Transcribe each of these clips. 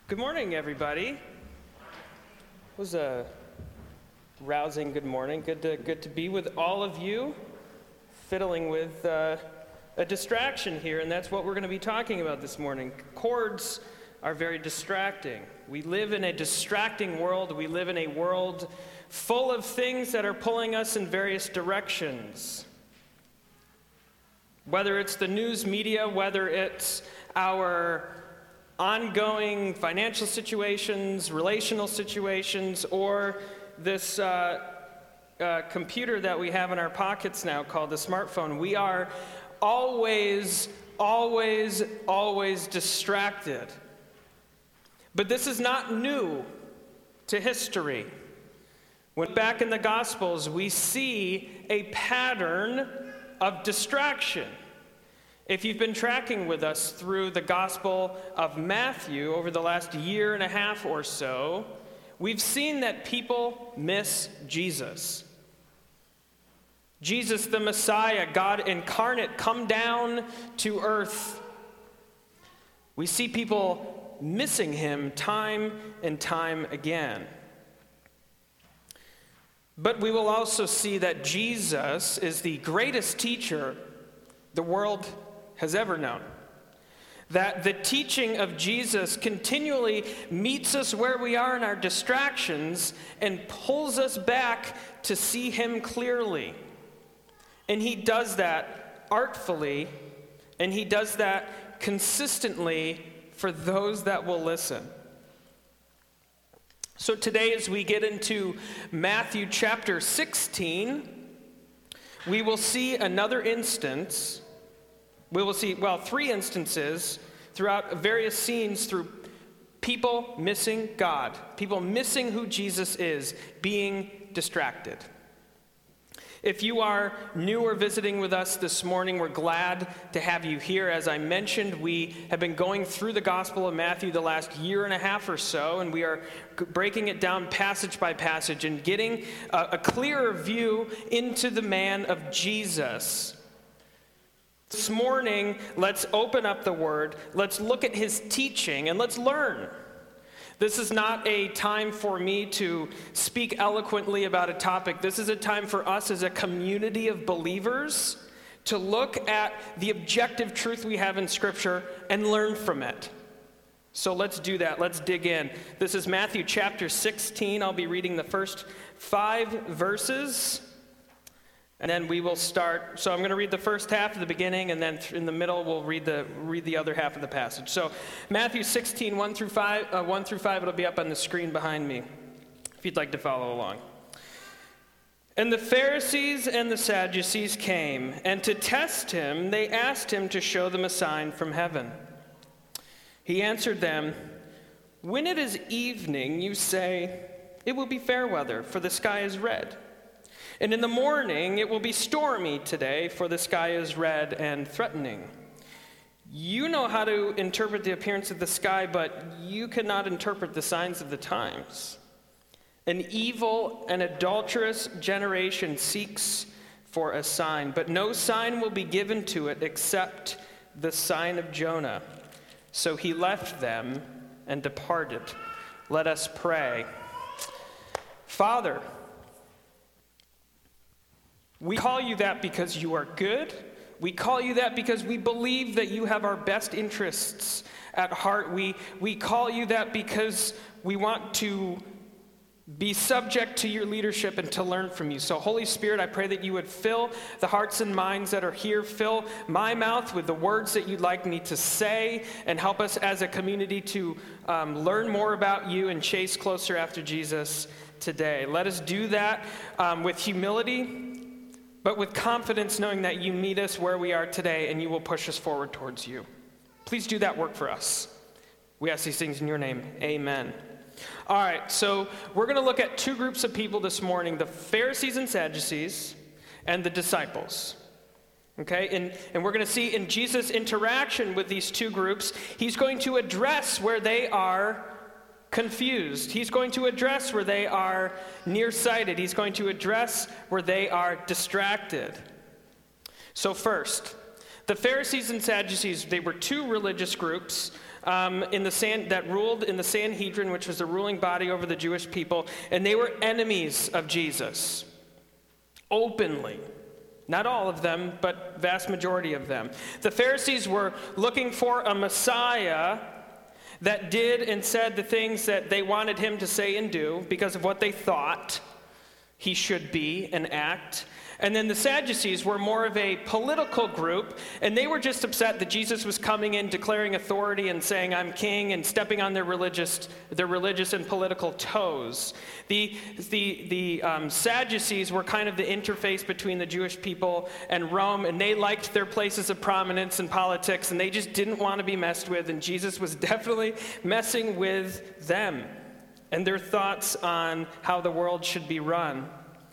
Good morning, everybody. It was a rousing good morning. Good to be with all of you, fiddling with a distraction here, and that's what we're going to be talking about this morning. Chords are very distracting. We live in a distracting world. We live in a world full of things that are pulling us in various directions. Whether it's the news media, whether it's our ongoing financial situations, relational situations, or this computer that we have in our pockets now called the smartphone, we are always distracted. But this is not new to history. When back in the Gospels, we see a pattern of distraction. If you've been tracking with us through the Gospel of Matthew over the last year and a half or so, we've seen that people miss Jesus. Jesus, the Messiah, God incarnate, come down to earth. We see people missing him time and time again. But we will also see that Jesus is the greatest teacher the world has ever known. That the teaching of Jesus continually meets us where we are in our distractions and pulls us back to see him clearly. And he does that artfully, and he does that consistently for those that will listen. So today, as we get into Matthew chapter 16, we will see another instance. We will see, three instances throughout various scenes through people missing God, people missing who Jesus is, being distracted. If you are new or visiting with us this morning, we're glad to have you here. As I mentioned, we have been going through the Gospel of Matthew the last year and a half or so, and we are breaking it down passage by passage and getting a clearer view into the man of Jesus. This morning, let's open up the Word, let's look at his teaching, and let's learn. This is not a time for me to speak eloquently about a topic. This is a time for us as a community of believers to look at the objective truth we have in Scripture and learn from it. So let's do that. Let's dig in. This is Matthew chapter 16. I'll be reading the first 5 verses. And then we will start. So I'm going to read the first half at the beginning, and then in the middle we'll read the other half of the passage. So Matthew 16, 1 through 5, it'll be up on the screen behind me if you'd like to follow along. And the Pharisees and the Sadducees came, and to test him, they asked him to show them a sign from heaven. He answered them, "When it is evening, you say, 'It will be fair weather, for the sky is red.' And in the morning, it will be stormy today, for the sky is red and threatening. You know how to interpret the appearance of the sky, but you cannot interpret the signs of the times. An evil and adulterous generation seeks for a sign, but no sign will be given to it except the sign of Jonah." So he left them and departed. Let us pray. Father, we call you that because you are good. We call you that because we believe that you have our best interests at heart. We call you that because we want to be subject to your leadership and to learn from you. So Holy Spirit, I pray that you would fill the hearts and minds that are here, fill my mouth with the words that you'd like me to say, and help us as a community to learn more about you and chase closer after Jesus today. Let us do that with humility, but with confidence, knowing that you meet us where we are today and you will push us forward towards you. Please do that work for us. We ask these things in your name. Amen. All right, so we're going to look at 2 groups of people this morning, the Pharisees and Sadducees and the disciples. Okay, and we're going to see in Jesus' interaction with these 2 groups, he's going to address where they are confused. He's going to address where they are nearsighted. He's going to address where they are distracted. So first, the Pharisees and Sadducees, they were 2 religious groups that ruled in the Sanhedrin, which was the ruling body over the Jewish people, and they were enemies of Jesus, openly. Not all of them, but vast majority of them. The Pharisees were looking for a Messiah that did and said the things that they wanted him to say and do because of what they thought he should be and act. And then the Sadducees were more of a political group, and they were just upset that Jesus was coming in, declaring authority and saying, "I'm king," and stepping on their religious and political toes. The Sadducees were kind of the interface between the Jewish people and Rome, and they liked their places of prominence in politics, and they just didn't want to be messed with, and Jesus was definitely messing with them and their thoughts on how the world should be run.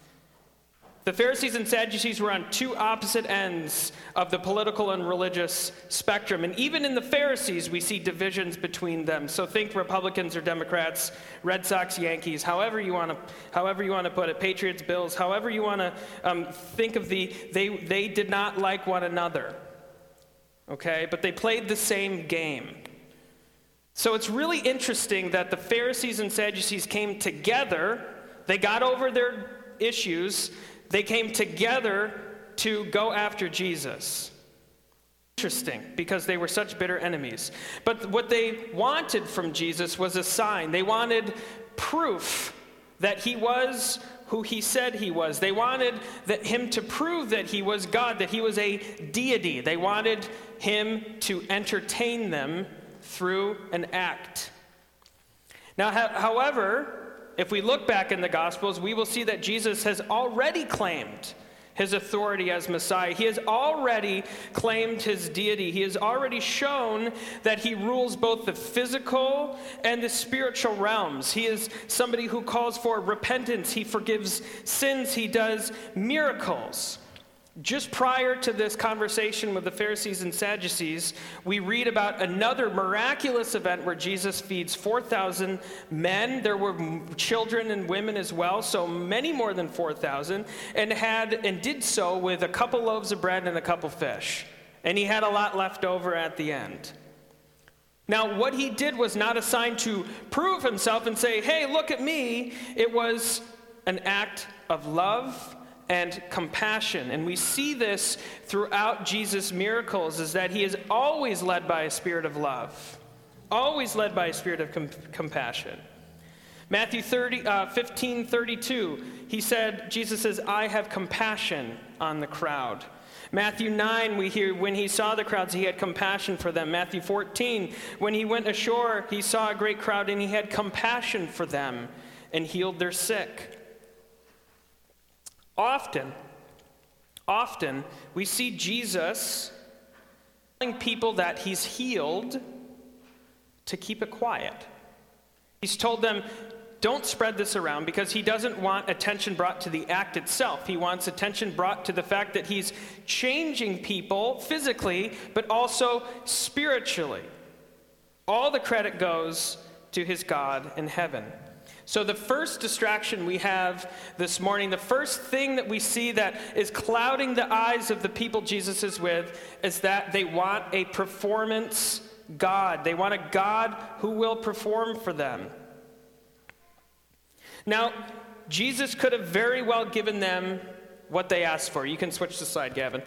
The Pharisees and Sadducees were on two opposite ends of the political and religious spectrum. And even in the Pharisees, we see divisions between them. So think Republicans or Democrats, Red Sox, Yankees, however you want to put it, Patriots, Bills, however you want to think of they did not like one another. Okay? But they played the same game. So it's really interesting that the Pharisees and Sadducees came together. They got over their issues. They came together to go after Jesus. Interesting, because they were such bitter enemies. But what they wanted from Jesus was a sign. They wanted proof that he was who he said he was. They wanted him to prove that he was God, that he was a deity. They wanted him to entertain them through an act. Now, however, if we look back in the Gospels, we will see that Jesus has already claimed his authority as Messiah. He has already claimed his deity. He has already shown that he rules both the physical and the spiritual realms. He is somebody who calls for repentance. He forgives sins. He does miracles. Just prior to this conversation with the Pharisees and Sadducees, we read about another miraculous event where Jesus feeds 4,000 men. There were children and women as well, so many more than 4,000, and did so with a couple loaves of bread and a couple fish. And he had a lot left over at the end. Now, what he did was not a sign to prove himself and say, "Hey, look at me." It was an act of love and compassion. And we see this throughout Jesus' miracles, is that he is always led by a spirit of love, always led by a spirit of compassion. Matthew 15:32, Jesus says, "I have compassion on the crowd." Matthew 9, we hear, when he saw the crowds, he had compassion for them. Matthew 14, when he went ashore, he saw a great crowd and he had compassion for them and healed their sick. Often, we see Jesus telling people that he's healed to keep it quiet. He's told them, don't spread this around, because he doesn't want attention brought to the act itself. He wants attention brought to the fact that he's changing people physically, but also spiritually. All the credit goes to his God in heaven. So the first distraction we have this morning, the first thing that we see that is clouding the eyes of the people Jesus is with, is that they want a performance God. They want a God who will perform for them. Now, Jesus could have very well given them what they asked for. You can switch the slide, Gavin.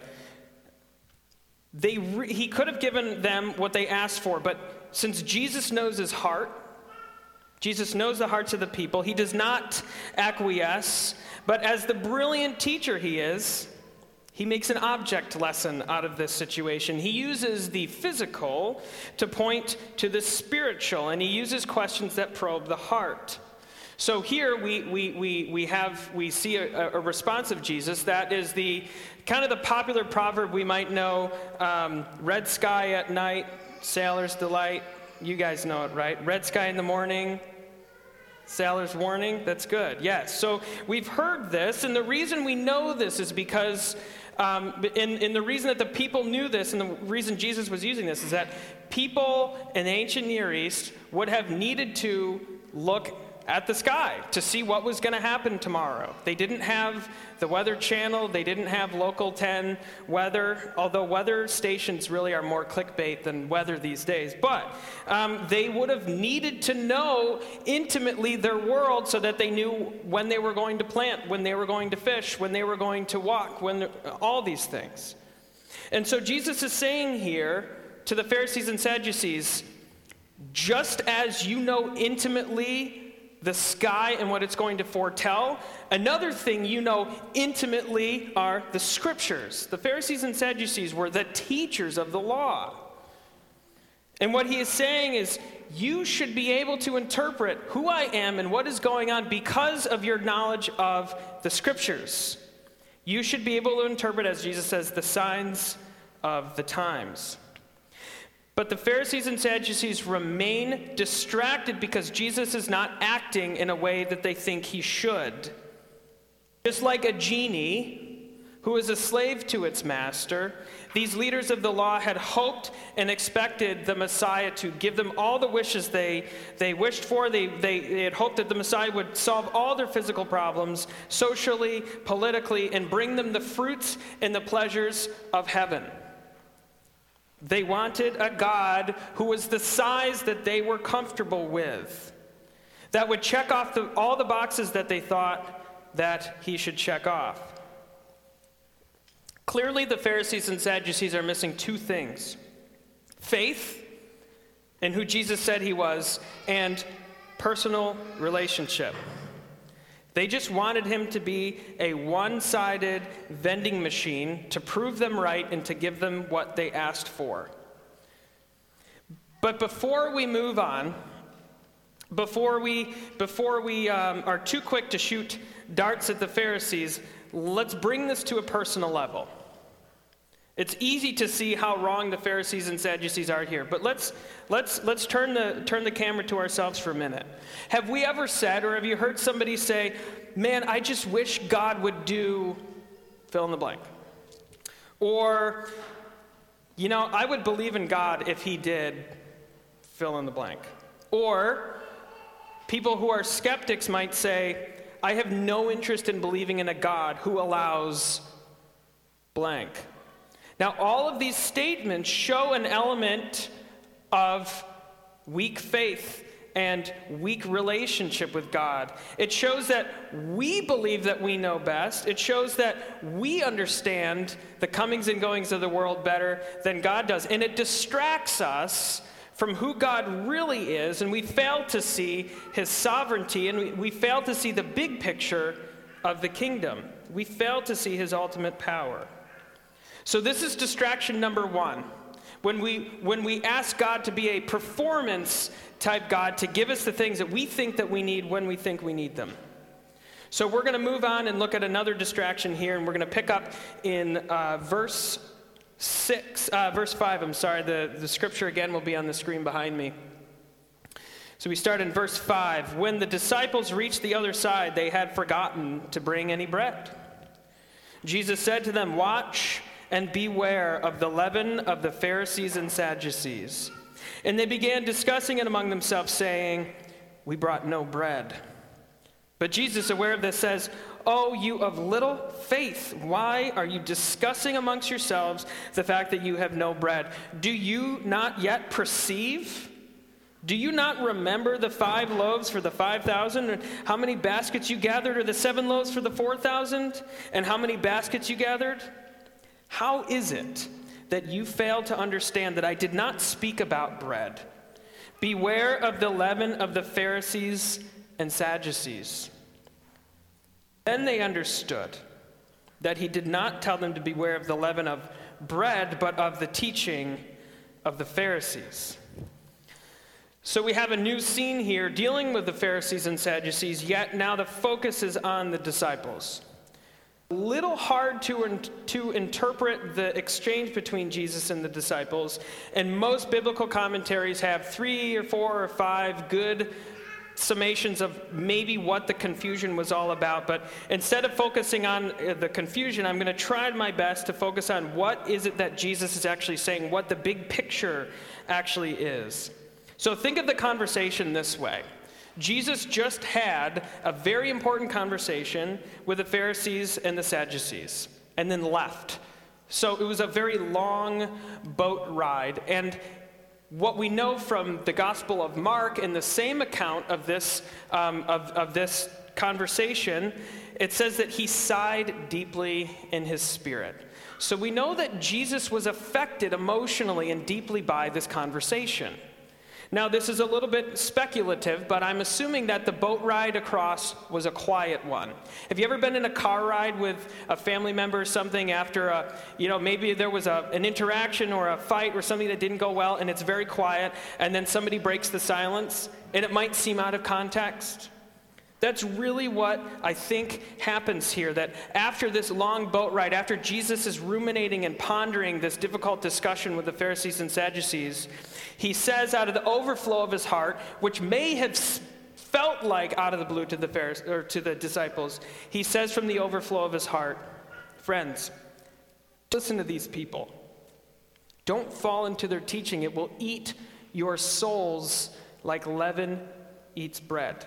He could have given them what they asked for, but since Jesus knows his heart, Jesus knows the hearts of the people, he does not acquiesce, but as the brilliant teacher he is, he makes an object lesson out of this situation. He uses the physical to point to the spiritual, and he uses questions that probe the heart. So here we see a response of Jesus that is the kind of the popular proverb we might know, red sky at night, sailor's delight. You guys know it, right? Red sky in the morning, sailor's warning. That's good, yes. So we've heard this, and the reason we know this is because, and the reason that the people knew this, and the reason Jesus was using this, is that people in the ancient Near East would have needed to look at the sky to see what was going to happen tomorrow. They didn't have the Weather Channel. They didn't have Local 10 weather, although weather stations really are more clickbait than weather these days. But they would have needed to know intimately their world so that they knew when they were going to plant, when they were going to fish, when they were going to walk, all these things. And so Jesus is saying here to the Pharisees and Sadducees, just as you know intimately the sky and what it's going to foretell, another thing you know intimately are the scriptures. The Pharisees and Sadducees were the teachers of the law. And what he is saying is, you should be able to interpret who I am and what is going on because of your knowledge of the scriptures. You should be able to interpret, as Jesus says, the signs of the times. But the Pharisees and Sadducees remain distracted because Jesus is not acting in a way that they think he should. Just like a genie who is a slave to its master, these leaders of the law had hoped and expected the Messiah to give them all the wishes they wished for. They had hoped that the Messiah would solve all their physical problems, socially, politically, and bring them the fruits and the pleasures of heaven. They wanted a God who was the size that they were comfortable with, that would check off all the boxes that they thought that he should check off. Clearly, the Pharisees and Sadducees are missing two things: faith in who Jesus said he was, and personal relationship. They just wanted him to be a one-sided vending machine to prove them right and to give them what they asked for. But before we move on, before we are too quick to shoot darts at the Pharisees, let's bring this to a personal level. It's easy to see how wrong the Pharisees and Sadducees are here, but let's turn the camera to ourselves for a minute. Have we ever said, or have you heard somebody say, "Man, I just wish God would do fill in the blank," or, "You know, I would believe in God if he did fill in the blank," or people who are skeptics might say, "I have no interest in believing in a God who allows blank." Now, all of these statements show an element of weak faith and weak relationship with God. It shows that we believe that we know best. It shows that we understand the comings and goings of the world better than God does. And it distracts us from who God really is, and we fail to see his sovereignty, and we fail to see the big picture of the kingdom. We fail to see his ultimate power. So this is distraction number one. When we ask God to be a performance-type God, to give us the things that we think that we need when we think we need them. So we're going to move on and look at another distraction here, and we're going to pick up in verse 5. The scripture again will be on the screen behind me. So we start in verse 5. When the disciples reached the other side, they had forgotten to bring any bread. Jesus said to them, "Watch and beware of the leaven of the Pharisees and Sadducees." And they began discussing it among themselves, saying, "We brought no bread." But Jesus, aware of this, says, "Oh, you of little faith, why are you discussing amongst yourselves the fact that you have no bread? Do you not yet perceive? Do you not remember the 5 loaves for the 5,000, and how many baskets you gathered, or the 7 loaves for the 4,000, and how many baskets you gathered? How is it that you fail to understand that I did not speak about bread? Beware of the leaven of the Pharisees and Sadducees." Then they understood that he did not tell them to beware of the leaven of bread, but of the teaching of the Pharisees. So we have a new scene here dealing with the Pharisees and Sadducees, yet now the focus is on the disciples. A little hard to interpret the exchange between Jesus and the disciples, and most biblical commentaries have 3 or 4 or 5 good summations of maybe what the confusion was all about. But instead of focusing on the confusion, I'm going to try my best to focus on what is it that Jesus is actually saying, what the big picture actually is. So think of the conversation this way. Jesus just had a very important conversation with the Pharisees and the Sadducees, and then left. So it was a very long boat ride. And what we know from the Gospel of Mark, in the same account of this conversation, it says that he sighed deeply in his spirit. So we know that Jesus was affected emotionally and deeply by this conversation. Now, this is a little bit speculative, but I'm assuming that the boat ride across was a quiet one. Have you ever been in a car ride with a family member or something after maybe there was an interaction or a fight or something that didn't go well, and it's very quiet, and then somebody breaks the silence, and it might seem out of context? That's really what I think happens here, that after this long boat ride, after Jesus is ruminating and pondering this difficult discussion with the Pharisees and Sadducees, he says out of the overflow of his heart, which may have felt like out of the blue to the Pharisees or to the disciples, he says from the overflow of his heart, "Friends, listen to these people. Don't fall into their teaching. It will eat your souls like leaven eats bread."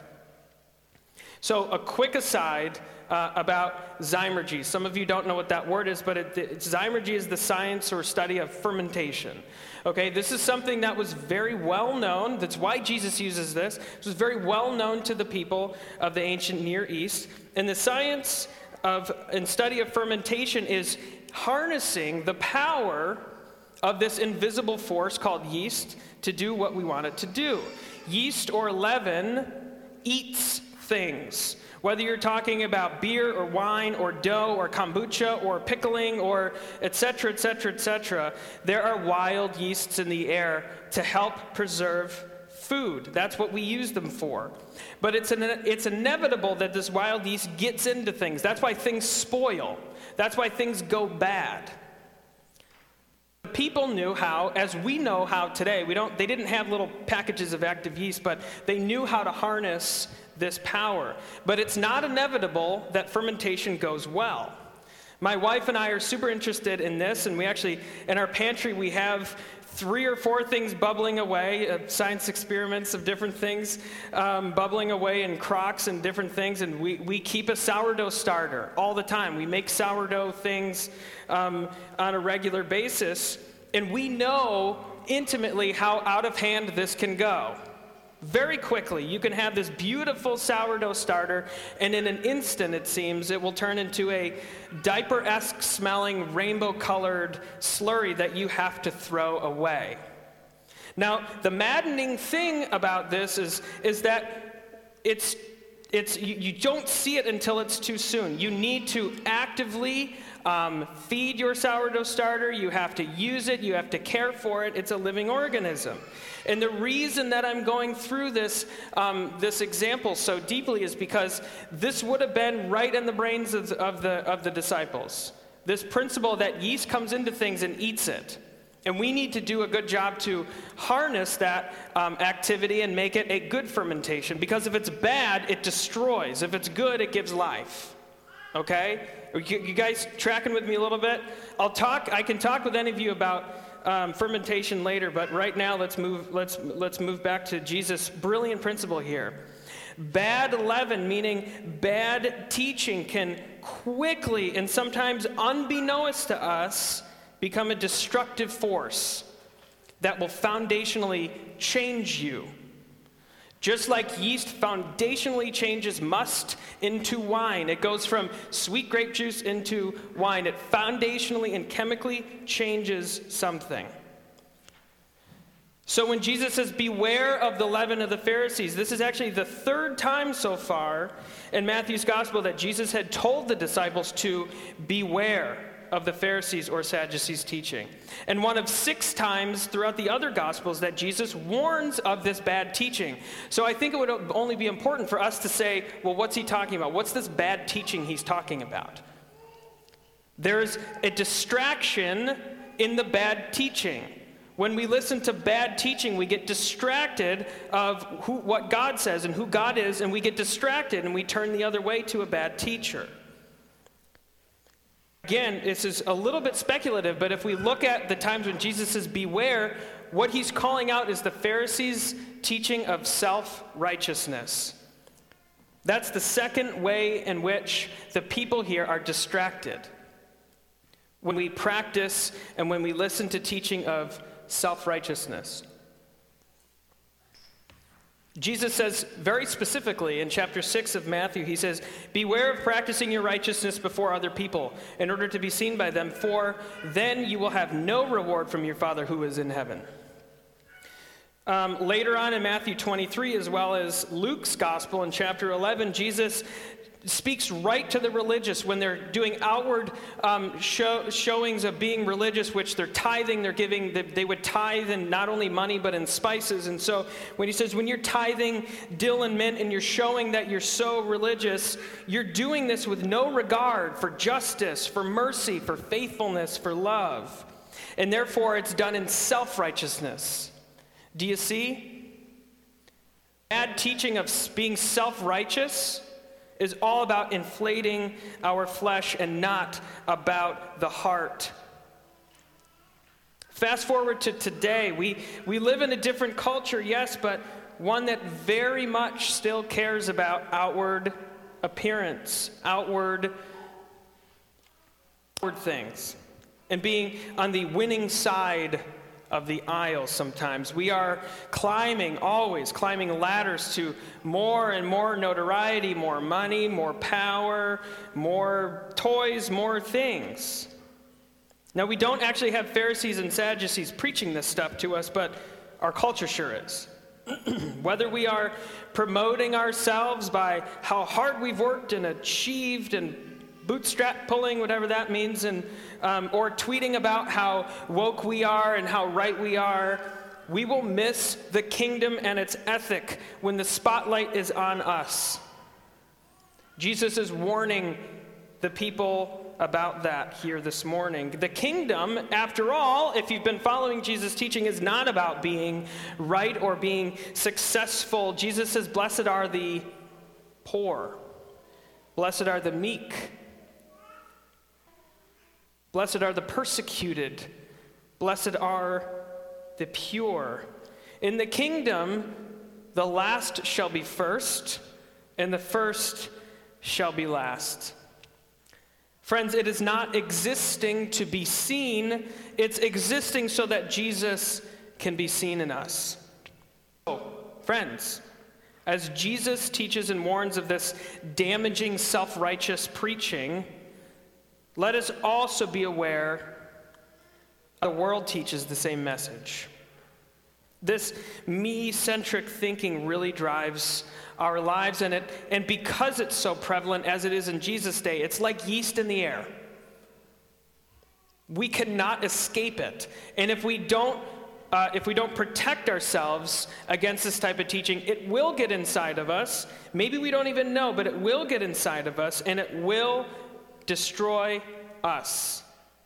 So a quick aside about zymurgy. Some of you don't know what that word is, but zymurgy is the science or study of fermentation. Okay, this is something that was very well known. That's why Jesus uses this. It was very well known to the people of the ancient Near East. And the science and study of fermentation is harnessing the power of this invisible force called yeast to do what we want it to do. Yeast or leaven eats things. Whether you're talking about beer or wine or dough or kombucha or pickling or et cetera, et cetera, et cetera, there are wild yeasts in the air to help preserve food. That's what we use them for. But it's inevitable that this wild yeast gets into things. That's why things spoil. That's why things go bad. People knew how, as we know how today, they didn't have little packages of active yeast, but they knew how to harness this power. But it's not inevitable that fermentation goes well. My wife and I are super interested in this, and we actually, in our pantry, we have 3 or 4 things bubbling away, science experiments of different things bubbling away in crocks and different things, and we keep a sourdough starter all the time. We make sourdough things on a regular basis, and we know intimately how out of hand this can go. Very quickly, you can have this beautiful sourdough starter, and in an instant, it seems, it will turn into a diaper-esque smelling, rainbow-colored slurry that you have to throw away. Now, the maddening thing about this is that you don't see it until it's too soon. You need to actively feed your sourdough starter. You have to use it. You have to care for it. It's a living organism. And the reason that I'm going through this example so deeply is because this would have been right in the brains of the disciples. This principle that yeast comes into things and eats it. And we need to do a good job to harness that activity and make it a good fermentation. Because if it's bad, it destroys. If it's good, it gives life. Okay? You guys tracking with me a little bit? I can talk with any of you about fermentation later, but right now let's move back to Jesus' brilliant principle here. Bad leaven, meaning bad teaching, can quickly and sometimes unbeknownst to us become a destructive force that will foundationally change you. Just like yeast foundationally changes must into wine. It goes from sweet grape juice into wine. It foundationally and chemically changes something. So when Jesus says, beware of the leaven of the Pharisees, this is actually the 3rd time so far in Matthew's gospel that Jesus had told the disciples to beware of the Pharisees or Sadducees' teaching. And one of 6 times throughout the other Gospels that Jesus warns of this bad teaching. So I think it would only be important for us to say, well, what's he talking about? What's this bad teaching he's talking about? There's a distraction in the bad teaching. When we listen to bad teaching, we get distracted of what God says and who God is, and we get distracted and we turn the other way to a bad teacher. Again, this is a little bit speculative, but if we look at the times when Jesus says beware, what he's calling out is the Pharisees' teaching of self-righteousness. That's the second way in which the people here are distracted. When we practice and when we listen to teaching of self-righteousness. Jesus says very specifically in chapter 6 of Matthew, he says, "Beware of practicing your righteousness before other people in order to be seen by them, for then you will have no reward from your Father who is in heaven." Later on in Matthew 23, as well as Luke's gospel in chapter 11, Jesus speaks right to the religious when they're doing outward showings of being religious, which they're tithing, they're giving, they would tithe in not only money but in spices. And so when he says, when you're tithing dill and mint and you're showing that you're so religious, you're doing this with no regard for justice, for mercy, for faithfulness, for love. And therefore it's done in self-righteousness. Do you see? Bad teaching of being self-righteous is all about inflating our flesh and not about the heart. Fast forward to today. We live in a different culture, yes, but one that very much still cares about outward appearance, outward things, and being on the winning side of the aisle sometimes. We are always climbing ladders to more and more notoriety, more money, more power, more toys, more things. Now, we don't actually have Pharisees and Sadducees preaching this stuff to us, but our culture sure is. Whether we are promoting ourselves by how hard we've worked and achieved and bootstrap pulling, whatever that means, and or tweeting about how woke we are and how right we are, we will miss the kingdom and its ethic when the spotlight is on us. Jesus is warning the people about that here this morning. The kingdom, after all, if you've been following Jesus' teaching, is not about being right or being successful. Jesus says, "Blessed are the poor. Blessed are the meek. Blessed are the persecuted. Blessed are the pure." In the kingdom, the last shall be first, and the first shall be last. Friends, it is not existing to be seen, it's existing so that Jesus can be seen in us. So, friends, as Jesus teaches and warns of this damaging self-righteous preaching, let us also be aware the world teaches the same message. This me-centric thinking really drives our lives, and because it's so prevalent as it is in Jesus' day, it's like yeast in the air. We cannot escape it. And if we don't protect ourselves against this type of teaching, it will get inside of us. Maybe we don't even know, but it will get inside of us, and it will destroy us.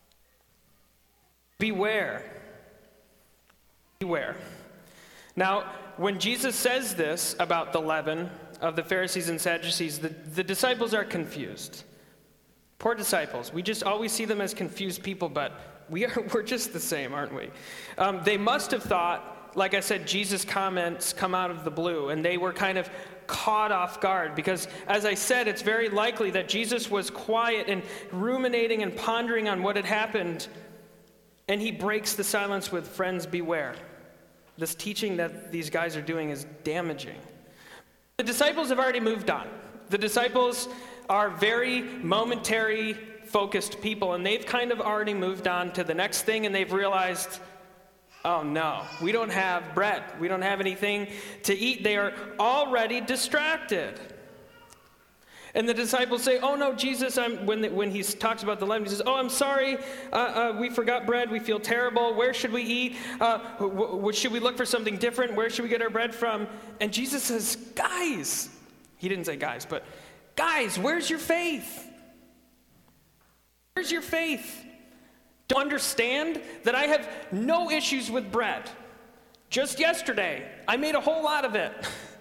Beware. Beware. Now, when Jesus says this about the leaven of the Pharisees and Sadducees, the disciples are confused. Poor disciples. We just always see them as confused people, but we're just the same, aren't we? They must have thought, like I said, Jesus' comments come out of the blue, and they were kind of caught off guard because, as I said, it's very likely that Jesus was quiet and ruminating and pondering on what had happened, and he breaks the silence with, "Friends, beware. This teaching that these guys are doing is damaging." The disciples have already moved on. The disciples are very momentary focused people, and they've kind of already moved on to the next thing, and they've realized, oh no, we don't have bread. We don't have anything to eat. They are already distracted. And the disciples say, "Oh no, Jesus," when he talks about the leaven, he says, "Oh, I'm sorry, we forgot bread. We feel terrible. Where should we eat? Should we look for something different? Where should we get our bread from?" And Jesus says, "Guys," he didn't say guys, but guys, where's your faith? Where's your faith? Don't understand that I have no issues with bread. Just yesterday, I made a whole lot of it.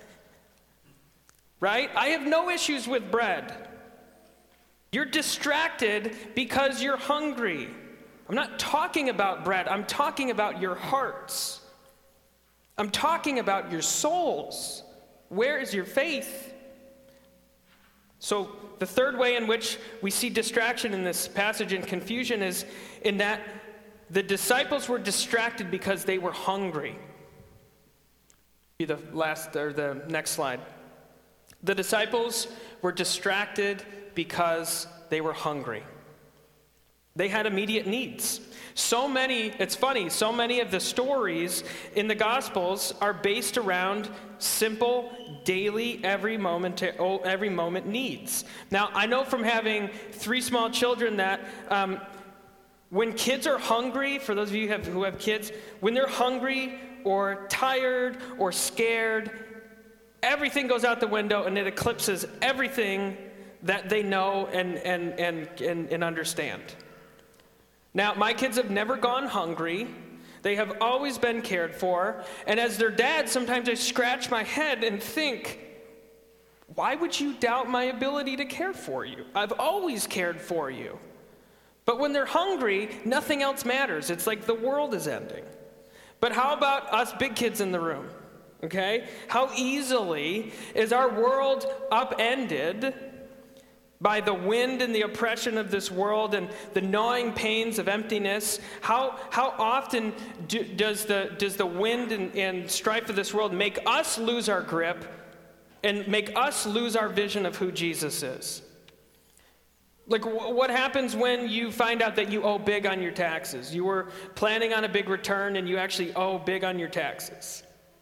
Right? I have no issues with bread. You're distracted because you're hungry. I'm not talking about bread. I'm talking about your hearts. I'm talking about your souls. Where is your faith? So the third way in which we see distraction in this passage and confusion is in that the disciples were distracted because they were hungry. Be the next slide. The disciples were distracted because they were hungry. They had immediate needs. It's funny, so many of the stories in the Gospels are based around simple, daily, every moment needs. Now, I know from having 3 small children that when kids are hungry, for those of you who have kids, when they're hungry or tired or scared, everything goes out the window and it eclipses everything that they know and understand. Now, my kids have never gone hungry. They have always been cared for. And as their dad, sometimes I scratch my head and think, why would you doubt my ability to care for you? I've always cared for you. But when they're hungry, nothing else matters. It's like the world is ending. But how about us big kids in the room? Okay? How easily is our world upended by the wind and the oppression of this world and the gnawing pains of emptiness? How often does the wind and strife of this world make us lose our grip and make us lose our vision of who Jesus is? Like, what happens when you find out that you owe big on your taxes? You were planning on a big return and you actually owe big on your taxes.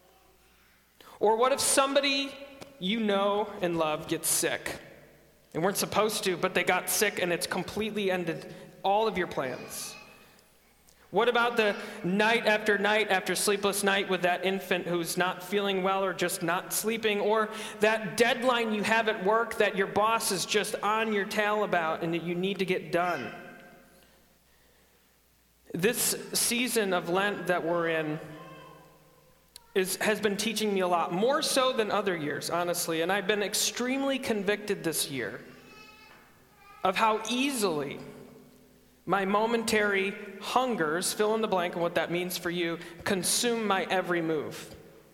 Or what if somebody you know and love gets sick? They weren't supposed to, but they got sick and it's completely ended all of your plans. What about the night after sleepless night with that infant who's not feeling well or just not sleeping? Or that deadline you have at work that your boss is just on your tail about and that you need to get done? This season of Lent that we're in has been teaching me a lot, more so than other years, honestly. And I've been extremely convicted this year of how easily my momentary hungers, fill in the blank on what that means for you, consume my every move.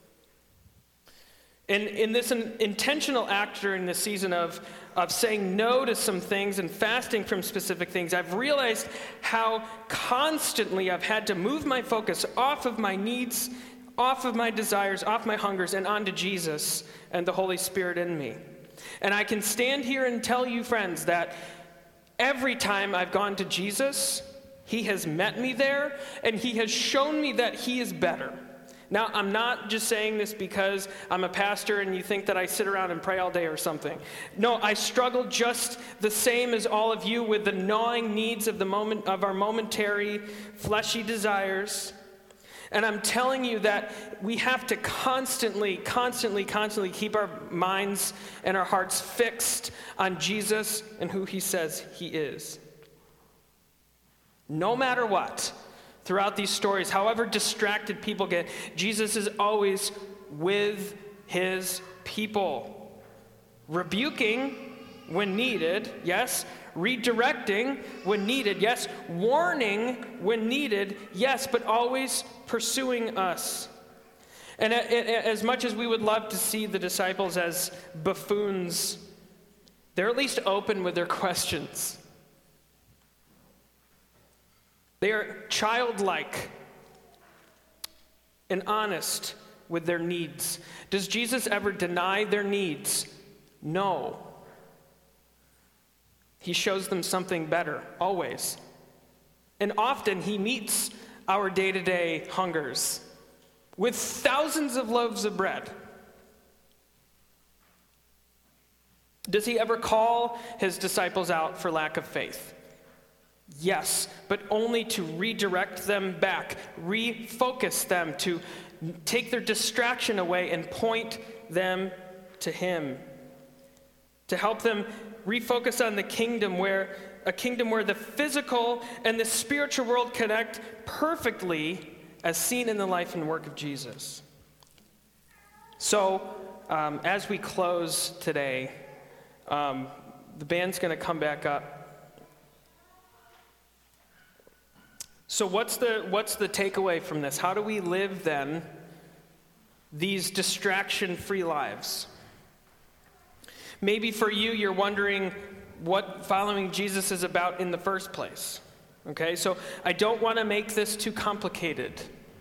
And in this intentional act during this season of saying no to some things and fasting from specific things, I've realized how constantly I've had to move my focus off of my needs, off of my desires, off my hungers, and onto Jesus and the Holy Spirit in me. And I can stand here and tell you, friends, that every time I've gone to Jesus, he has met me there, and he has shown me that he is better. Now, I'm not just saying this because I'm a pastor and you think that I sit around and pray all day or something. No, I struggle just the same as all of you with the gnawing needs of our momentary fleshy desires. And I'm telling you that we have to constantly keep our minds and our hearts fixed on Jesus and who he says he is. No matter what, throughout these stories, however distracted people get, Jesus is always with his people. Rebuking when needed, yes. Redirecting when needed, yes. Warning when needed, yes, but always pursuing us. And as much as we would love to see the disciples as buffoons, they're at least open with their questions. They are childlike and honest with their needs. Does Jesus ever deny their needs? No. He shows them something better, always. And often he meets our day-to-day hungers with thousands of loaves of bread. Does he ever call his disciples out for lack of faith? Yes, but only to redirect them back, refocus them, to take their distraction away and point them to him, to help them refocus on the kingdom, where the physical and the spiritual world connect perfectly, as seen in the life and work of Jesus. So, as we close today, the band's going to come back up. So what's the takeaway from this? How do we live then these distraction-free lives. Maybe for you, you're wondering what following Jesus is about in the first place. Okay, so I don't want to make this too complicated.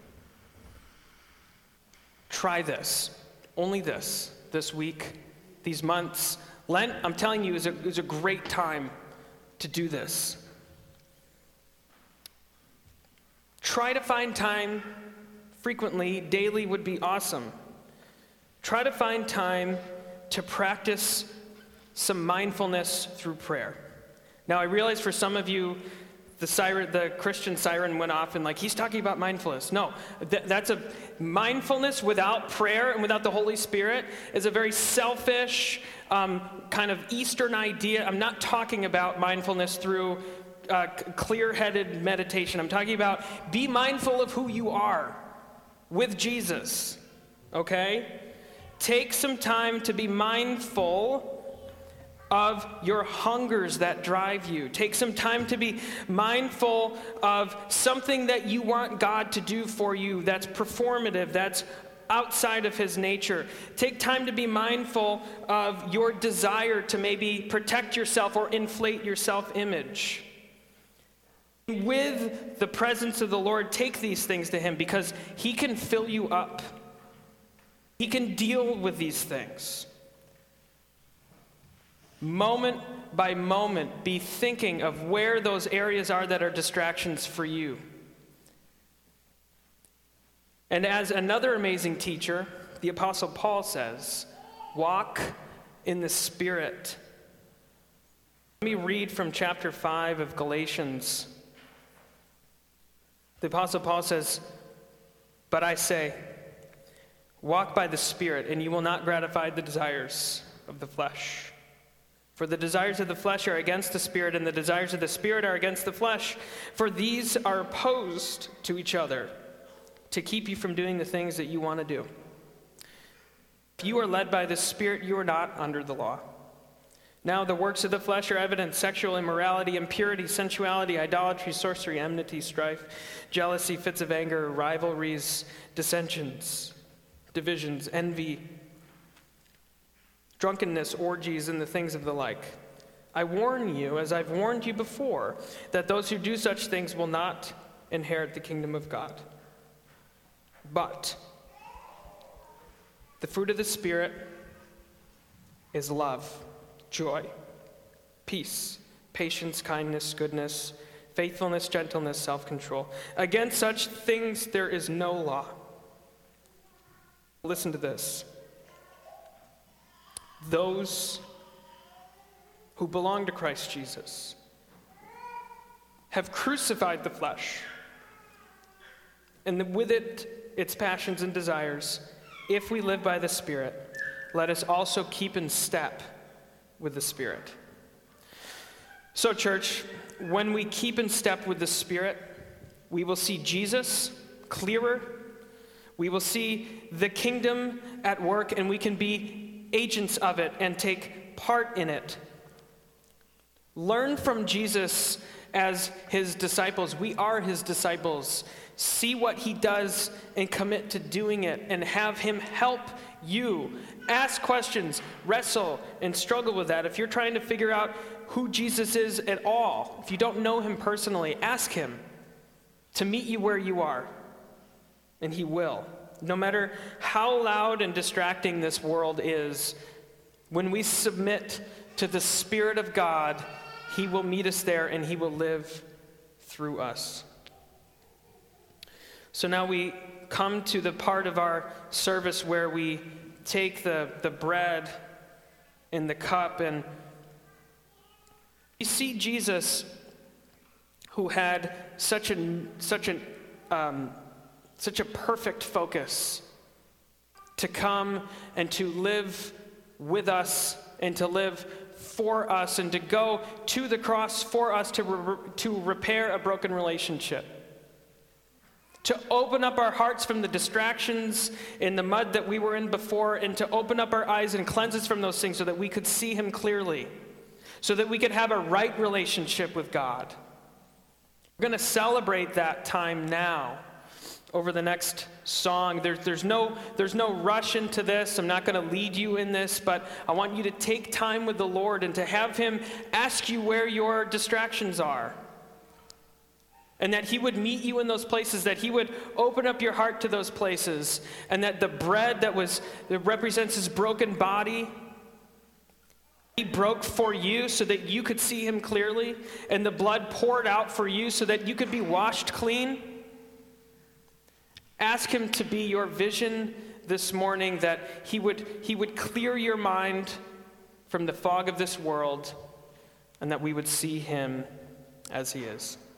Try this. Only this week, these months. Lent, I'm telling you, is a great time to do this. Try to find time frequently. Daily would be awesome. Try to find time to practice some mindfulness through prayer. Now, I realize for some of you, the Christian siren went off and he's talking about mindfulness. No, that's a mindfulness without prayer and without the Holy Spirit is a very selfish kind of Eastern idea. I'm not talking about mindfulness through clear-headed meditation. I'm talking about be mindful of who you are with Jesus, okay? Take some time to be mindful of your hungers that drive you. Take some time to be mindful of something that you want God to do for you that's performative, that's outside of his nature. Take time to be mindful of your desire to maybe protect yourself or inflate your self-image. With the presence of the Lord, take these things to him because he can fill you up. He can deal with these things. Moment by moment, be thinking of where those areas are that are distractions for you. And as another amazing teacher, the Apostle Paul says, walk in the Spirit. Let me read from chapter 5 of Galatians. The Apostle Paul says, but I say, walk by the Spirit, and you will not gratify the desires of the flesh. For the desires of the flesh are against the Spirit, and the desires of the Spirit are against the flesh. For these are opposed to each other, to keep you from doing the things that you want to do. If you are led by the Spirit, you are not under the law. Now the works of the flesh are evident: sexual immorality, impurity, sensuality, idolatry, sorcery, enmity, strife, jealousy, fits of anger, rivalries, dissensions, divisions, envy, drunkenness, orgies, and the things of the like. I warn you, as I've warned you before, that those who do such things will not inherit the kingdom of God. But the fruit of the Spirit is love, joy, peace, patience, kindness, goodness, faithfulness, gentleness, self-control. Against such things there is no law. Listen to this. Those who belong to Christ Jesus have crucified the flesh, and with it, its passions and desires. If we live by the Spirit, let us also keep in step with the Spirit. So, church, when we keep in step with the Spirit, we will see Jesus clearer. We will see the kingdom at work, and we can be agents of it and take part in it. Learn from Jesus as his disciples. We are his disciples. See what he does and commit to doing it, and have him help you. Ask questions, wrestle, and struggle with that. If you're trying to figure out who Jesus is at all, if you don't know him personally, ask him to meet you where you are, and he will. No matter how loud and distracting this world is, when we submit to the Spirit of God, he will meet us there and he will live through us. So now we come to the part of our service where we take the bread and the cup, and we see Jesus, who had such a perfect focus to come and to live with us and to live for us and to go to the cross for us to repair a broken relationship. To open up our hearts from the distractions in the mud that we were in before, and to open up our eyes and cleanse us from those things so that we could see him clearly, so that we could have a right relationship with God. We're going to celebrate that time now. over the next song. There's no rush into this. I'm not going to lead you in this, but I want you to take time with the Lord and to have him ask you where your distractions are. And that he would meet you in those places, that he would open up your heart to those places, and that the bread that represents his broken body, he broke for you so that you could see him clearly, and the blood poured out for you so that you could be washed clean. Ask him to be your vision this morning, that he would clear your mind from the fog of this world, and that we would see him as he is.